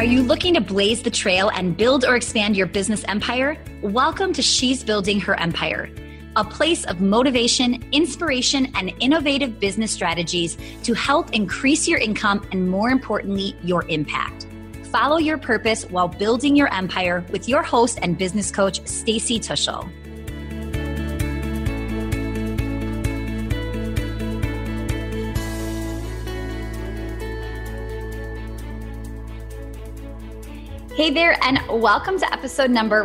you looking to blaze the trail and build or expand your business empire? Welcome to She's Building Her Empire, a place of motivation, inspiration, and innovative business strategies to help increase your income and, more importantly, your impact. Follow your purpose while building your empire with your host and business coach, Stacy Tuschl. Hey there, and welcome to episode number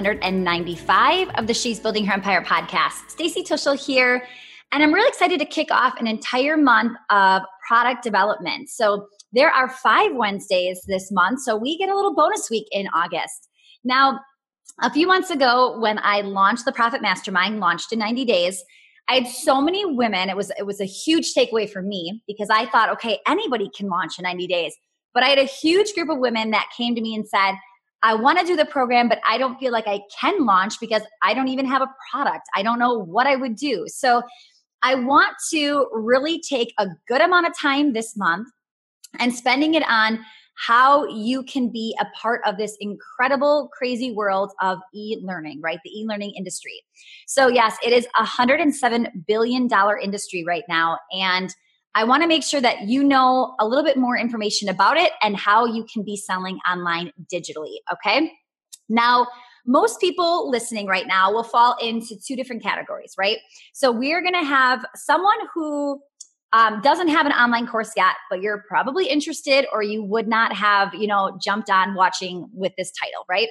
195 of the She's Building Her Empire podcast. Stacy Tuschl here, and I'm really excited to kick off an entire month of product development. So there are 5 Wednesdays this month, so we get a little bonus week in August. Now, a few months ago when I launched the Profit Mastermind, launched in 90 days, I had so many women. It was a huge takeaway for me because I thought, okay, anybody can launch in 90 days. But I had a huge group of women that came to me and said, I want to do the program, but I don't feel like I can launch because I don't even have a product. I don't know what I would do. So I want to really take a good amount of time this month and spending it on how you can be a part of this incredible, crazy world of e-learning, right? The e-learning industry. So yes, it is a $107 billion industry right now. And I want to make sure that you know a little bit more information about it and how you can be selling online digitally, okay? Now, most people listening right now will fall into 2 different categories, right? So we're going to have someone who doesn't have an online course yet, but you're probably interested or you would not have, jumped on watching with this title, right?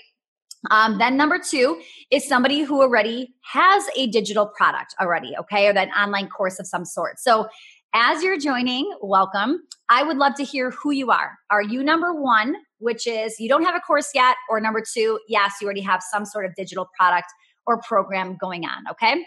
Then number 2 is somebody who already has a digital product already, okay? Or that online course of some sort. So as you're joining, welcome. I would love to hear who you are. Are you number 1, which is you don't have a course yet, or number 2, yes, you already have some sort of digital product or program going on, okay?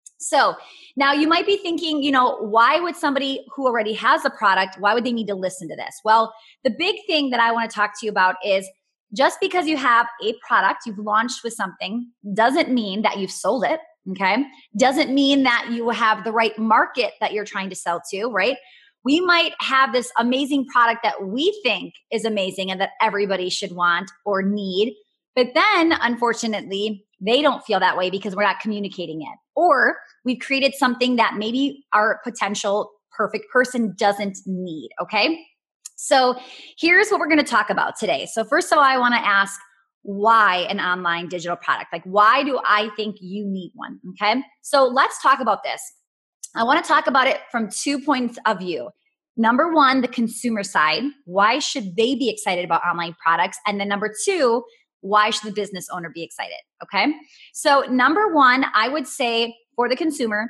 So now you might be thinking, why would somebody who already has a product, why would they need to listen to this? Well, the big thing that I want to talk to you about is just because you have a product, you've launched with something, doesn't mean that you've sold it. Okay. Doesn't mean that you have the right market that you're trying to sell to, right? We might have this amazing product that we think is amazing and that everybody should want or need. But then, unfortunately, they don't feel that way because we're not communicating it. Or we've created something that maybe our potential perfect person doesn't need. Okay. So here's what we're going to talk about today. So first of all, I want to ask, why an online digital product? Like, why do I think you need one? Okay. So let's talk about this. I want to talk about it from 2 points of view. Number 1, the consumer side. Why should they be excited about online products? And then number 2, why should the business owner be excited? Okay. So number 1, I would say for the consumer,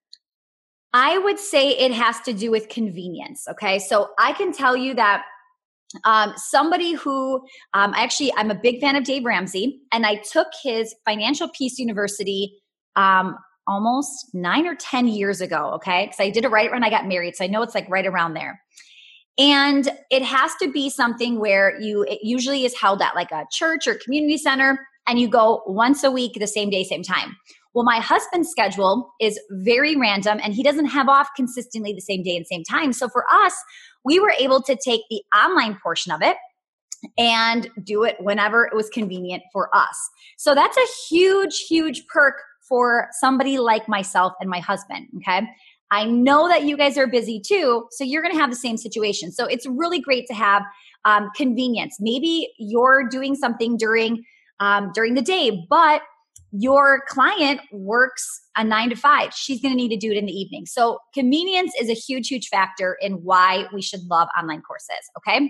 I would say it has to do with convenience. Okay. So I can tell you that somebody who I'm a big fan of Dave Ramsey, and I took his Financial Peace University almost 9 or 10 years ago, okay? Because I did it right when I got married, so I know it's like right around there. And it has to be something where it usually is held at like a church or community center, and you go once a week, the same day, same time. Well, my husband's schedule is very random, and he doesn't have off consistently the same day and same time. So for us, we were able to take the online portion of it and do it whenever it was convenient for us. So that's a huge, huge perk for somebody like myself and my husband, okay? I know that you guys are busy too, so you're going to have the same situation. So it's really great to have convenience. Maybe you're doing something during the day, but your client works a 9 to 5. She's going to need to do it in the evening. So convenience is a huge, huge factor in why we should love online courses. Okay.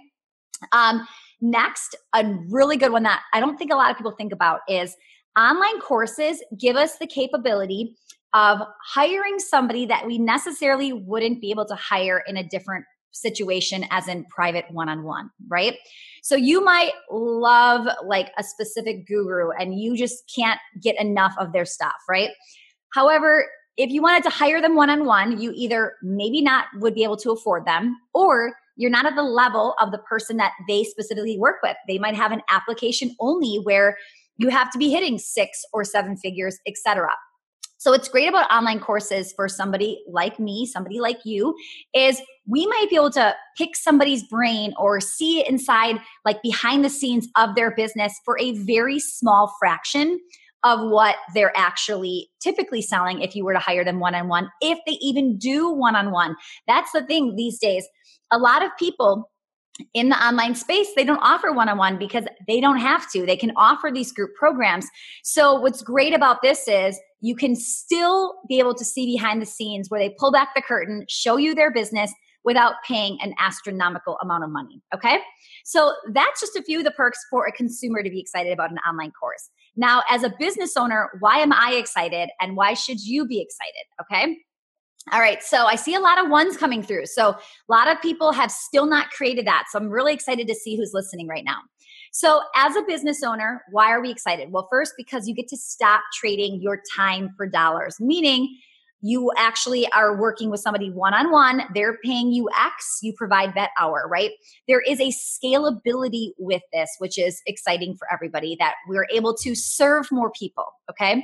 Next, a really good one that I don't think a lot of people think about is online courses give us the capability of hiring somebody that we necessarily wouldn't be able to hire in a different situation as in private one-on-one, right? So you might love like a specific guru and you just can't get enough of their stuff, right? However, if you wanted to hire them one-on-one, you either maybe not would be able to afford them, or you're not at the level of the person that they specifically work with. They might have an application only where you have to be hitting 6 or 7 figures, etc. So what's great about online courses for somebody like me, somebody like you, is we might be able to pick somebody's brain or see inside, like behind the scenes of their business for a very small fraction of what they're actually typically selling if you were to hire them one-on-one, if they even do one-on-one. That's the thing these days. A lot of people in the online space, they don't offer one-on-one because they don't have to. They can offer these group programs. So what's great about this is you can still be able to see behind the scenes where they pull back the curtain, show you their business without paying an astronomical amount of money. Okay. So that's just a few of the perks for a consumer to be excited about an online course. Now, as a business owner, why am I excited and why should you be excited? Okay. All right. So I see a lot of ones coming through. So a lot of people have still not created that. So I'm really excited to see who's listening right now. So as a business owner, why are we excited? Well, first, because you get to stop trading your time for dollars, meaning you actually are working with somebody one-on-one. They're paying you X, you provide that hour, right? There is a scalability with this, which is exciting for everybody, that we're able to serve more people. Okay.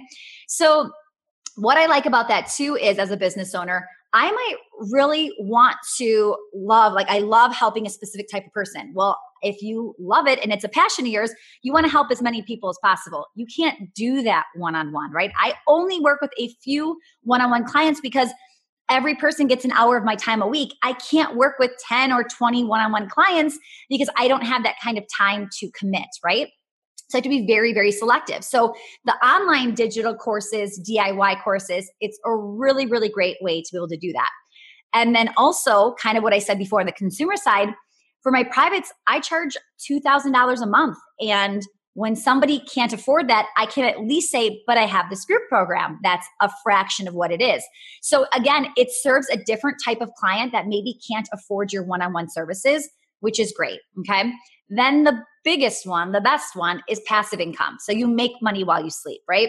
So what I like about that too is, as a business owner, I might really want to I love helping a specific type of person. Well, if you love it and it's a passion of yours, you want to help as many people as possible. You can't do that one-on-one, right? I only work with a few one-on-one clients because every person gets an hour of my time a week. I can't work with 10 or 20 one-on-one clients because I don't have that kind of time to commit, right? So I have to be very, very selective. So the online digital courses, DIY courses, it's a really, really great way to be able to do that. And then also, kind of what I said before on the consumer side, for my privates, I charge $2,000 a month. And when somebody can't afford that, I can at least say, but I have this group program. That's a fraction of what it is. So again, it serves a different type of client that maybe can't afford your one-on-one services, which is great. Okay. Then the biggest one, the best one, is passive income. So you make money while you sleep, right?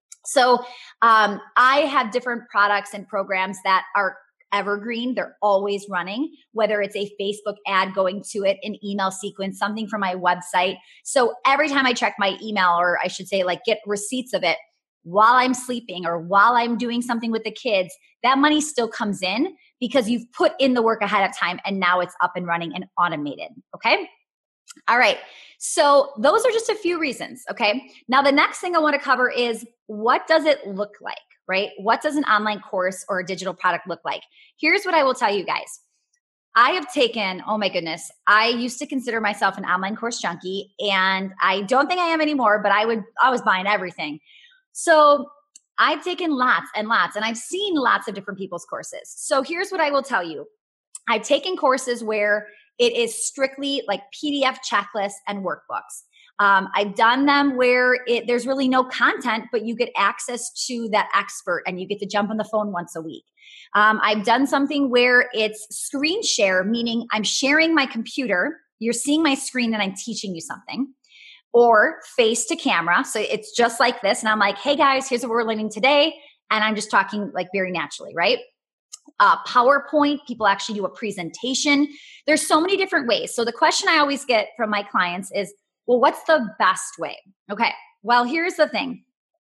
So I have different products and programs that are evergreen. They're always running, whether it's a Facebook ad going to it, an email sequence, something from my website. So every time I check my email, or I should say get receipts of it while I'm sleeping or while I'm doing something with the kids, that money still comes in because you've put in the work ahead of time and now it's up and running and automated. Okay. All right. So those are just a few reasons. Okay. Now, the next thing I want to cover is, what does it look like, right? What does an online course or a digital product look like? Here's what I will tell you guys. I have taken, oh my goodness, I used to consider myself an online course junkie, and I don't think I am anymore, but I was buying everything. So I've taken lots and lots, and I've seen lots of different people's courses. So here's what I will tell you. I've taken courses where it is strictly like PDF checklists and workbooks. I've done them where there's really no content, but you get access to that expert and you get to jump on the phone once a week. I've done something where it's screen share, meaning I'm sharing my computer. You're seeing my screen and I'm teaching you something. Or face to camera. So it's just like this. And I'm like, hey guys, here's what we're learning today. And I'm just talking very naturally, right? PowerPoint, people actually do a presentation. There's so many different ways. So the question I always get from my clients is, well, what's the best way? Okay, well, here's the thing.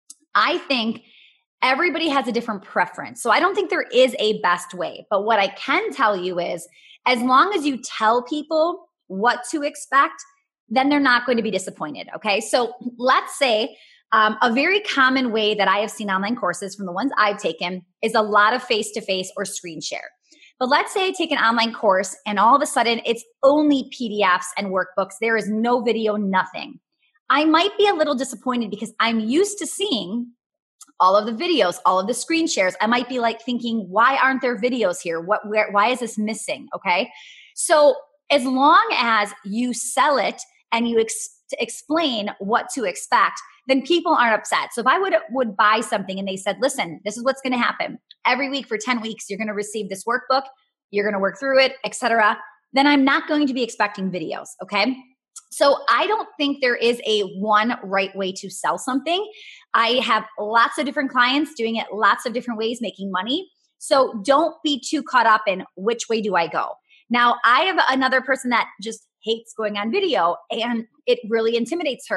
I think everybody has a different preference. So I don't think there is a best way. But what I can tell you is, as long as you tell people what to expect, then they're not going to be disappointed. Okay, so let's say a very common way that I have seen online courses from the ones I've taken is a lot of face-to-face or screen share. But let's say I take an online course and all of a sudden it's only PDFs and workbooks. There is no video, nothing. I might be a little disappointed because I'm used to seeing all of the videos, all of the screen shares. I might be thinking, why aren't there videos here? Why is this missing? Okay. So as long as you sell it and you explain what to expect, then people aren't upset. So if I would buy something and they said, listen, this is what's going to happen. Every week for 10 weeks, you're going to receive this workbook. You're going to work through it, etc. Then I'm not going to be expecting videos. Okay. So I don't think there is a one right way to sell something. I have lots of different clients doing it lots of different ways, making money. So don't be too caught up in which way do I go. Now, I have another person that just hates going on video and it really intimidates her.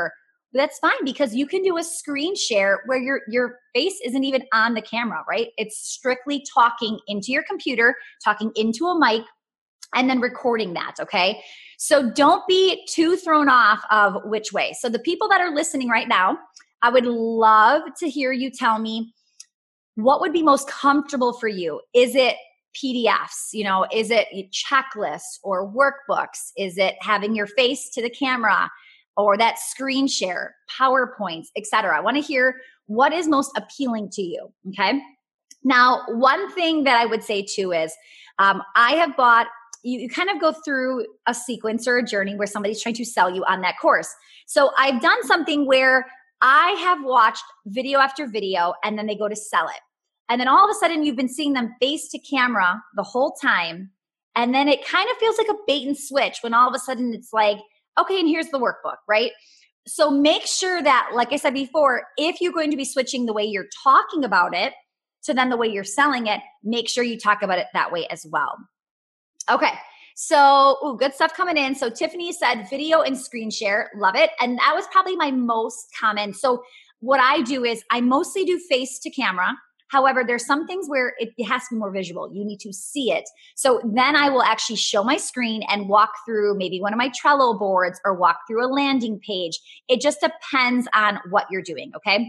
that's fine, because you can do a screen share where your face isn't even on the camera, right? It's strictly talking into your computer, talking into a mic, and then recording that, okay? So don't be too thrown off of which way. So the people that are listening right now, I would love to hear you tell me what would be most comfortable for you. Is it PDFs? Is it checklists or workbooks? Is it having your face to the camera or that screen share, PowerPoints, etc.? I want to hear what is most appealing to you. Okay. Now, one thing that I would say too is I have bought, you kind of go through a sequence or a journey where somebody's trying to sell you on that course. So I've done something where I have watched video after video and then they go to sell it. And then all of a sudden you've been seeing them face to camera the whole time. And then it kind of feels like a bait and switch when all of a sudden it's like, okay, and here's the workbook, right? So make sure that, like I said before, if you're going to be switching the way you're talking about it to then the way you're selling it, make sure you talk about it that way as well. Okay. So, good stuff coming in. So Tiffany said video and screen share. Love it. And that was probably my most common. So what I do is I mostly do face to camera. However, there's some things where it has to be more visual. You need to see it. So then I will actually show my screen and walk through maybe one of my Trello boards or walk through a landing page. It just depends on what you're doing. Okay.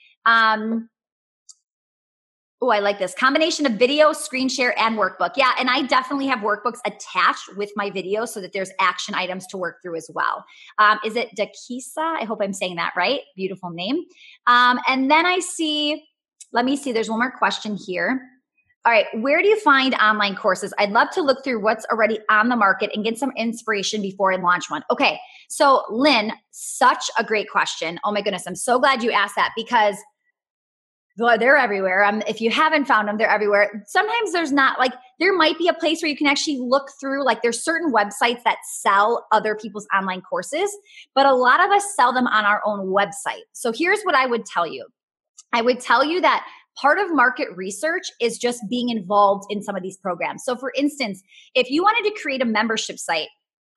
I like this combination of video, screen share, and workbook. Yeah, and I definitely have workbooks attached with my video so that there's action items to work through as well. Is it Dakisa? I hope I'm saying that right. Beautiful name. And then let me see, there's one more question here. All right, where do you find online courses? I'd love to look through what's already on the market and get some inspiration before I launch one. Okay, so Lynn, such a great question. Oh my goodness, I'm so glad you asked that because they're everywhere. If you haven't found them, they're everywhere. Sometimes there might be a place where you can actually look through, like there's certain websites that sell other people's online courses, but a lot of us sell them on our own website. So here's what I would tell you. I would tell you that part of market research is just being involved in some of these programs. So for instance, if you wanted to create a membership site,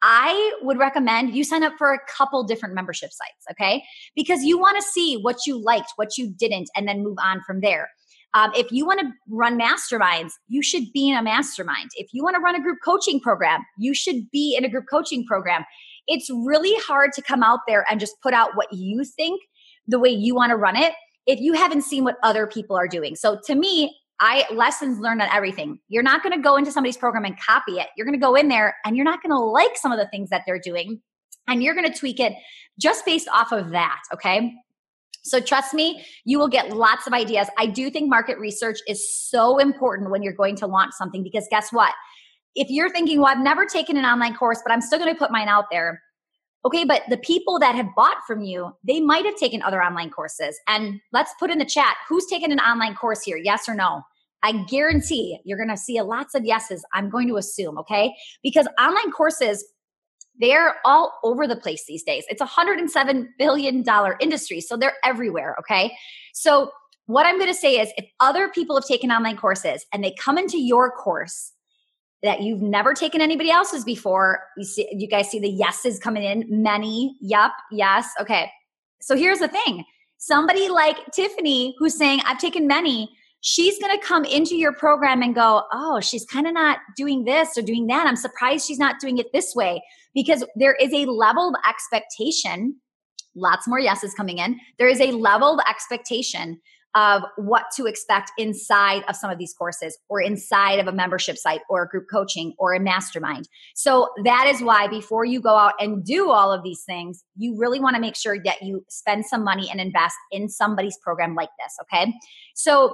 I would recommend you sign up for a couple different membership sites, okay? Because you want to see what you liked, what you didn't, and then move on from there. If you want to run masterminds, you should be in a mastermind. If you want to run a group coaching program, you should be in a group coaching program. It's really hard to come out there and just put out what you think the way you want to run it if you haven't seen what other people are doing. So to me, lessons learned on everything. You're not going to go into somebody's program and copy it. You're going to go in there and you're not going to like some of the things that they're doing. And you're going to tweak it just based off of that. Okay. So trust me, you will get lots of ideas. I do think market research is so important when you're going to launch something, because guess what? If you're thinking, well, I've never taken an online course, but I'm still going to put mine out there. Okay, but the people that have bought from you, they might have taken other online courses. And let's put in the chat, who's taken an online course here? Yes or no? I guarantee you're going to see lots of yeses, I'm going to assume, okay? Because online courses, they're all over the place these days. It's a $107 billion industry, so they're everywhere, okay? So what I'm going to say is if other people have taken online courses and they come into your course that you've never taken anybody else's before, you guys see the yeses coming in, many, yep, yes, okay. So here's the thing. Somebody like Tiffany who's saying, I've taken many, she's going to come into your program and go, oh, she's kind of not doing this or doing that. I'm surprised she's not doing it this way, because there is a level of expectation. Lots more yeses coming in. There is a level of expectation of what to expect inside of some of these courses or inside of a membership site or a group coaching or a mastermind. So that is why before you go out and do all of these things, you really want to make sure that you spend some money and invest in somebody's program like this. Okay. So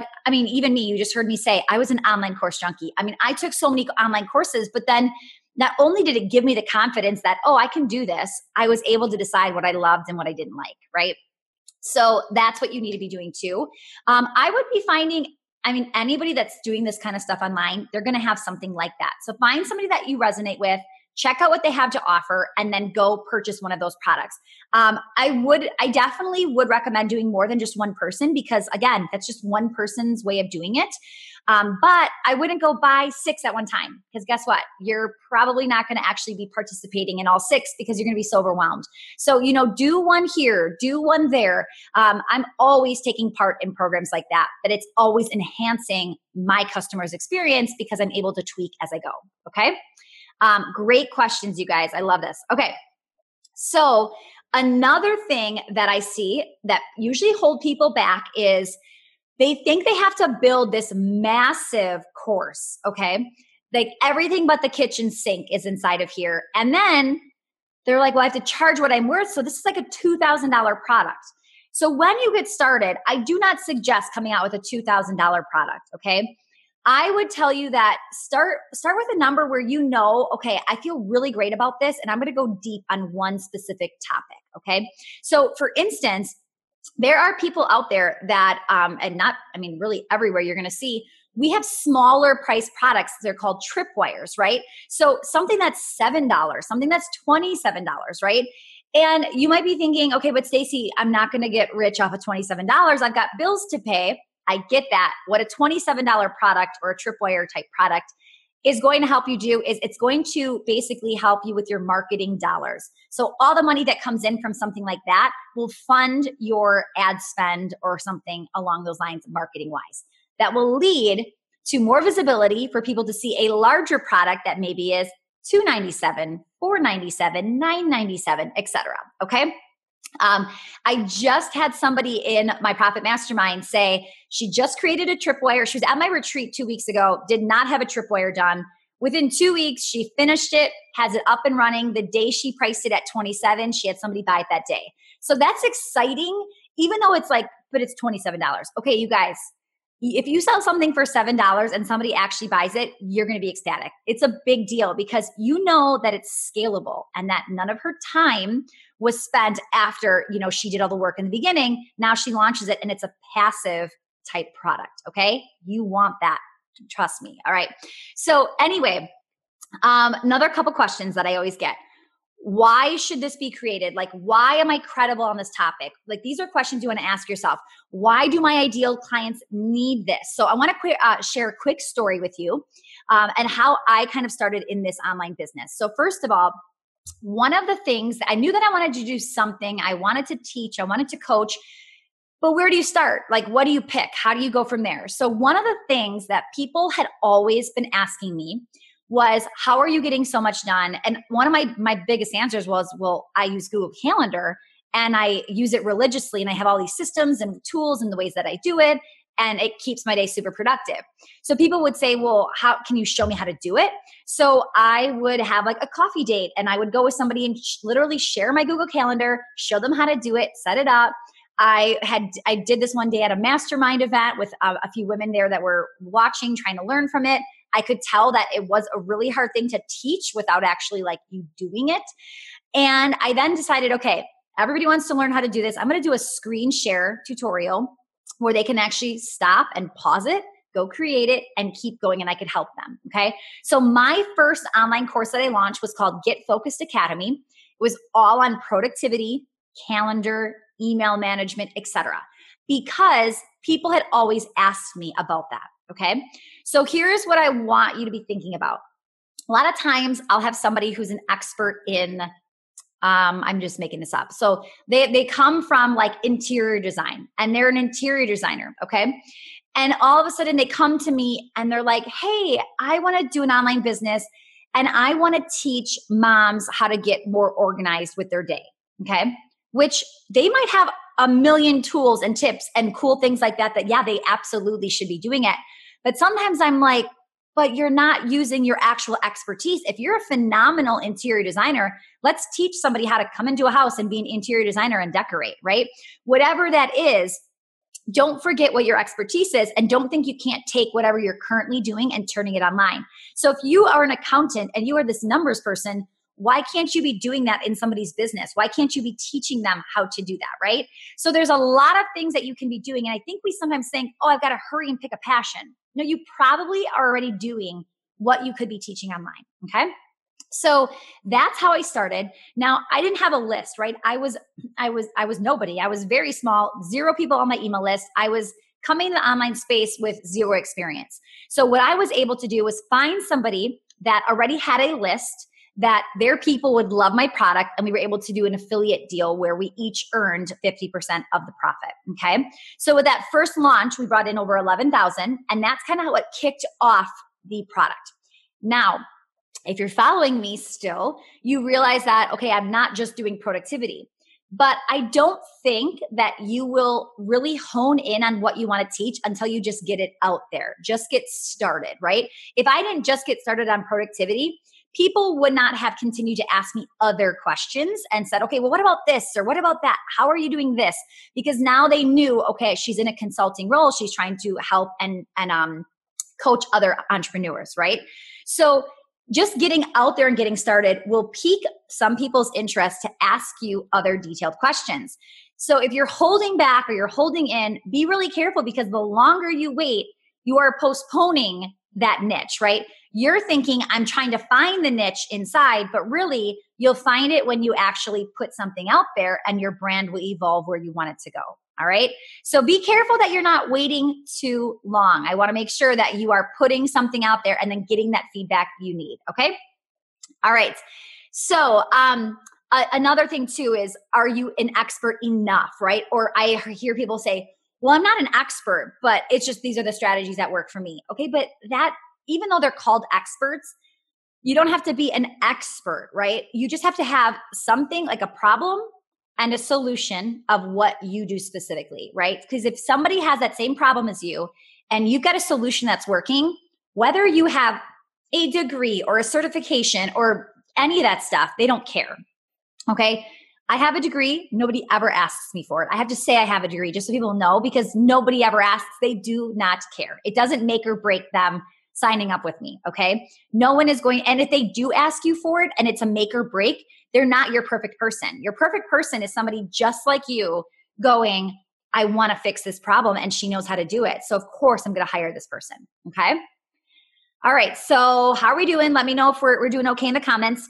even me, you just heard me say, I was an online course junkie. I took so many online courses, but then not only did it give me the confidence that, oh, I can do this, I was able to decide what I loved and what I didn't like, right? So that's what you need to be doing too. I would be finding, anybody that's doing this kind of stuff online, they're going to have something like that. So find somebody that you resonate with, check out what they have to offer, and then go purchase one of those products. I definitely would recommend doing more than just one person, because again, that's just one person's way of doing it. But I wouldn't go buy 6 at one time, because guess what? You're probably not going to actually be participating in all 6, because you're going to be so overwhelmed. So, do one here, do one there. I'm always taking part in programs like that, but it's always enhancing my customer's experience because I'm able to tweak as I go. Okay. Great questions, you guys. I love this. Okay. So another thing that I see that usually hold people back is they think they have to build this massive course, okay? Like everything but the kitchen sink is inside of here. And then they're like, well, I have to charge what I'm worth. So this is like a $2,000 product. So when you get started, I do not suggest coming out with a $2,000 product, okay? I would tell you that start with a number where okay, I feel really great about this, and I'm going to go deep on one specific topic, okay? So for instance, there are people out there that, really everywhere you're going to see, we have smaller price products. They're called tripwires, right? So something that's $7, something that's $27, right? And you might be thinking, okay, but Stacy, I'm not going to get rich off of $27. I've got bills to pay. I get that. What a $27 product or a tripwire type product is going to help you do is it's going to basically help you with your marketing dollars. So all the money that comes in from something like that will fund your ad spend or something along those lines, marketing wise. That will lead to more visibility for people to see a larger product that maybe is $297, $497, $997, etc. Okay. I just had somebody in my Profit Mastermind say she just created a tripwire. She was at my retreat 2 weeks ago, did not have a tripwire done. Within 2 weeks, she finished it, has it up and running. The day she priced it at 27, she had somebody buy it that day. So that's exciting, even though it's but it's $27. Okay, you guys, if you sell something for $7 and somebody actually buys it, you're going to be ecstatic. It's a big deal because you know that it's scalable and that none of her time was spent after, she did all the work in the beginning. Now she launches it and it's a passive type product. Okay. You want that. Trust me. All right. So anyway, another couple questions that I always get. Why should this be created? Like, why am I credible on this topic? Like, these are questions you want to ask yourself. Why do my ideal clients need this? So I want to share a quick story with you and how I kind of started in this online business. So first of all, one of the things I knew that I wanted to do something, I wanted to teach, I wanted to coach, but where do you start? Like, what do you pick? How do you go from there? So one of the things that people had always been asking me was, how are you getting so much done? And one of my biggest answers was, well, I use Google Calendar and I use it religiously and I have all these systems and tools and the ways that I do it. And it keeps my day super productive. So people would say, well, how can you show me how to do it? So I would have like a coffee date and I would go with somebody and literally share my Google Calendar, show them how to do it, set it up. I did this one day at a mastermind event with a few women there that were watching, trying to learn from it. I could tell that it was a really hard thing to teach without actually like you doing it. And I then decided, okay, everybody wants to learn how to do this. I'm going to do a screen share tutorial where they can actually stop and pause it, go create it, and keep going, and I could help them, okay? So my first online course that I launched was called Get Focused Academy. It was all on productivity, calendar, email management, etc. Because people had always asked me about that, okay? So here's what I want you to be thinking about. A lot of times I'll have somebody who's an expert in I'm just making this up. So they come from like interior design and they're an interior designer. Okay. And all of a sudden they come to me and they're like, hey, I want to do an online business and I want to teach moms how to get more organized with their day. Okay. Which they might have a million tools and tips and cool things like that, yeah, they absolutely should be doing it. But sometimes I'm like, but you're not using your actual expertise. If you're a phenomenal interior designer, let's teach somebody how to come into a house and be an interior designer and decorate, right? Whatever that is, don't forget what your expertise is and don't think you can't take whatever you're currently doing and turning it online. So if you are an accountant and you are this numbers person, why can't you be doing that in somebody's business? Why can't you be teaching them how to do that, right? So there's a lot of things that you can be doing. And I think we sometimes think, oh, I've got to hurry and pick a passion. No, you probably are already doing what you could be teaching online, okay? So that's how I started. Now, I didn't have a list, right? I was nobody. I was very small, 0 people on my email list. I was coming to the online space with 0 experience. So what I was able to do was find somebody that already had a list that their people would love my product, and we were able to do an affiliate deal where we each earned 50% of the profit. Okay. So with that first launch, we brought in over 11,000, and that's kind of how it kicked off the product. Now, if you're following me still, you realize that, okay, I'm not just doing productivity, but I don't think that you will really hone in on what you want to teach until you just get it out there. Just get started, right? If I didn't just get started on productivity, people would not have continued to ask me other questions and said, okay, well, what about this? Or what about that? How are you doing this? Because now they knew, okay, she's in a consulting role. She's trying to help and coach other entrepreneurs, right? So just getting out there and getting started will pique some people's interest to ask you other detailed questions. So if you're holding back or you're holding in, be really careful, because the longer you wait, you are postponing that niche, right? You're thinking, I'm trying to find the niche inside, but really you'll find it when you actually put something out there, and your brand will evolve where you want it to go. All right. So be careful that you're not waiting too long. I want to make sure that you are putting something out there and then getting that feedback you need. Okay. All right. So, another thing too is, are you an expert enough? Right. Or I hear people say, well, I'm not an expert, but it's just, these are the strategies that work for me. Okay. But that, even though they're called experts, you don't have to be an expert, right? You just have to have something like a problem and a solution of what you do specifically, right? Because if somebody has that same problem as you and you've got a solution that's working, whether you have a degree or a certification or any of that stuff, they don't care. Okay. I have a degree. Nobody ever asks me for it. I have to say I have a degree just so people know, because nobody ever asks. They do not care. It doesn't make or break them signing up with me. Okay. No one is going, and if they do ask you for it and it's a make or break, they're not your perfect person. Your perfect person is somebody just like you going, I want to fix this problem, and she knows how to do it. So of course I'm going to hire this person. Okay. All right. So how are we doing? Let me know if we're doing okay in the comments.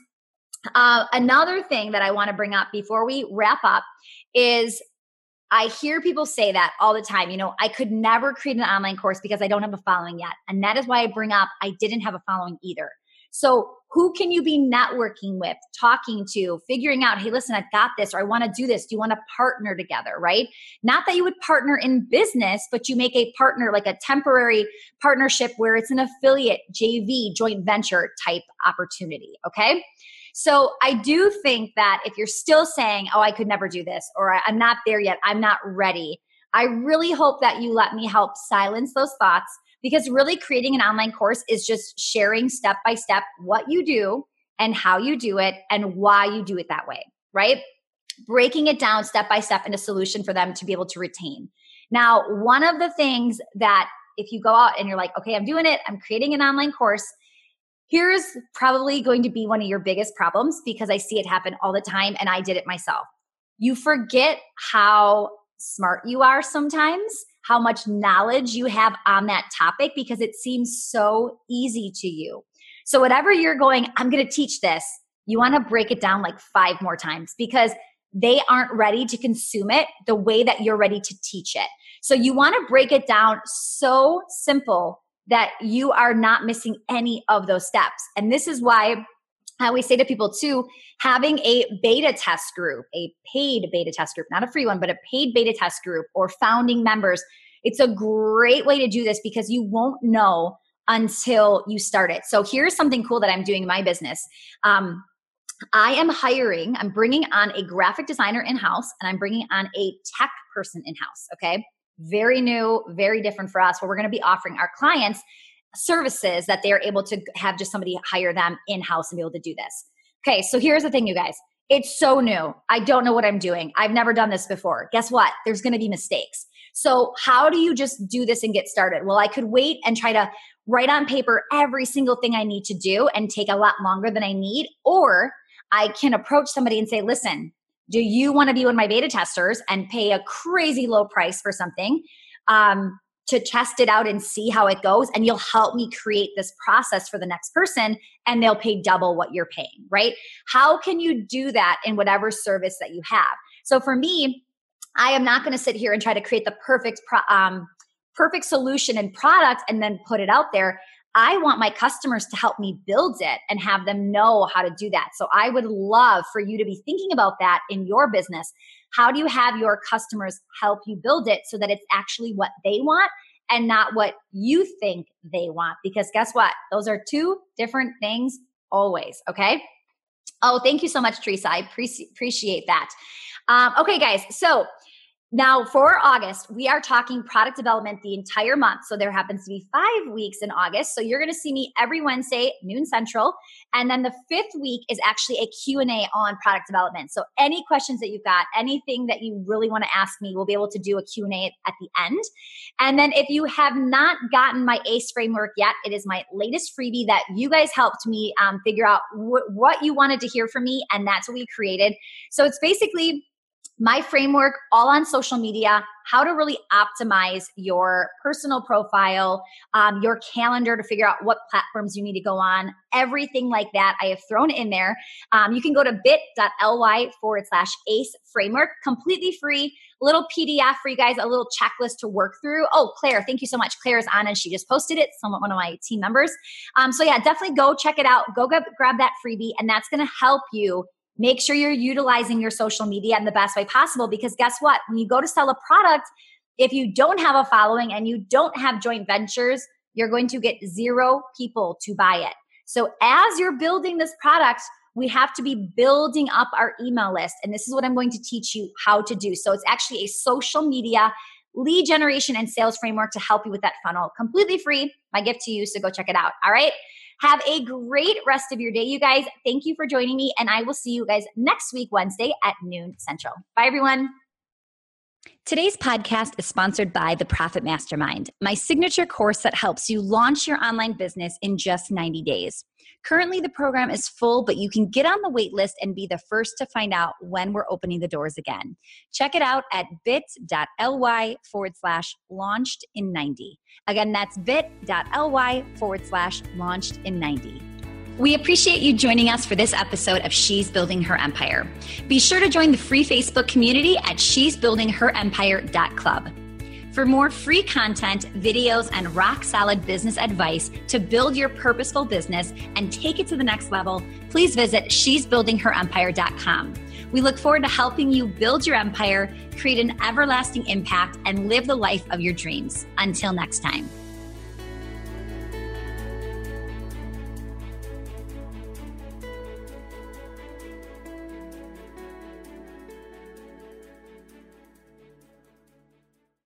Another thing that I want to bring up before we wrap up is, I hear people say that all the time. I could never create an online course because I don't have a following yet. And that is why I bring up, I didn't have a following either. So who can you be networking with, talking to, figuring out, hey, listen, I've got this, or I want to do this. Do you want to partner together, right? Not that you would partner in business, but you make a partner, like a temporary partnership where it's an affiliate, JV, joint venture type opportunity, okay? So I do think that if you're still saying, oh, I could never do this, or I'm not there yet, I'm not ready, I really hope that you let me help silence those thoughts, because really creating an online course is just sharing step by step what you do and how you do it and why you do it that way, right? Breaking it down step by step in a solution for them to be able to retain. Now, one of the things that if you go out and you're like, okay, I'm doing it, I'm creating an online course, here's probably going to be one of your biggest problems, because I see it happen all the time and I did it myself. You forget how smart you are sometimes, how much knowledge you have on that topic, because it seems so easy to you. So whatever you're going, I'm going to teach this, you want to break it down like 5 more times, because they aren't ready to consume it the way that you're ready to teach it. So you want to break it down so simple that you are not missing any of those steps. And this is why I always say to people too, having a beta test group, a paid beta test group, not a free one, but a paid beta test group, or founding members, it's a great way to do this, because you won't know until you start it. So here's something cool that I'm doing in my business. I'm bringing on a graphic designer in-house, and I'm bringing on a tech person in-house. Okay. Very new, very different for us, where we're going to be offering our clients services that they're able to have just somebody hire them in-house and be able to do this. Okay, so here's the thing, you guys. It's so new. I don't know what I'm doing. I've never done this before. Guess what? There's going to be mistakes. So how do you just do this and get started? Well, I could wait and try to write on paper every single thing I need to do and take a lot longer than I need. Or I can approach somebody and say, listen, do you want to be one of my beta testers and pay a crazy low price for something to test it out and see how it goes. And you'll help me create this process for the next person and they'll pay double what you're paying, right? How can you do that in whatever service that you have? So for me, I am not going to sit here and try to create the perfect solution and product and then put it out there. I want my customers to help me build it and have them know how to do that. So I would love for you to be thinking about that in your business. How do you have your customers help you build it so that it's actually what they want and not what you think they want? Because guess what? Those are two different things always, okay? Oh, thank you so much, Teresa. I appreciate that. Okay, guys. So now for August, we are talking product development the entire month. So there happens to be 5 weeks in August. So you're going to see me every Wednesday, noon Central. And then the 5th week is actually a Q&A on product development. So any questions that you've got, anything that you really want to ask me, we'll be able to do a Q&A at the end. And then if you have not gotten my ACE framework yet, it is my latest freebie that you guys helped me figure out what you wanted to hear from me. And that's what we created. So it's basically my framework all on social media, how to really optimize your personal profile, your calendar to figure out what platforms you need to go on, everything like that I have thrown in there. You can go to bit.ly/ACE framework, completely free, little PDF for you guys, a little checklist to work through. Oh, Claire, thank you so much. Claire is on and she just posted it, one of my team members. So yeah, definitely go check it out. Go grab that freebie and that's going to help you make sure you're utilizing your social media in the best way possible, because guess what? When you go to sell a product, if you don't have a following and you don't have joint ventures, you're going to get 0 people to buy it. So as you're building this product, we have to be building up our email list. And this is what I'm going to teach you how to do. So it's actually a social media lead generation and sales framework to help you with that funnel. Completely free. My gift to you. So go check it out. All right. Have a great rest of your day, you guys. Thank you for joining me. And I will see you guys next week, Wednesday at noon Central. Bye, everyone. Today's podcast is sponsored by the Profit Mastermind, my signature course that helps you launch your online business in just 90 days. Currently, the program is full, but you can get on the wait list and be the first to find out when we're opening the doors again. Check it out at bit.ly/launched in 90. Again, that's bit.ly/launched in 90. We appreciate you joining us for this episode of She's Building Her Empire. Be sure to join the free Facebook community at shesbuildingherempire.club. For more free content, videos, and rock-solid business advice to build your purposeful business and take it to the next level, please visit shesbuildingherempire.com. We look forward to helping you build your empire, create an everlasting impact, and live the life of your dreams. Until next time.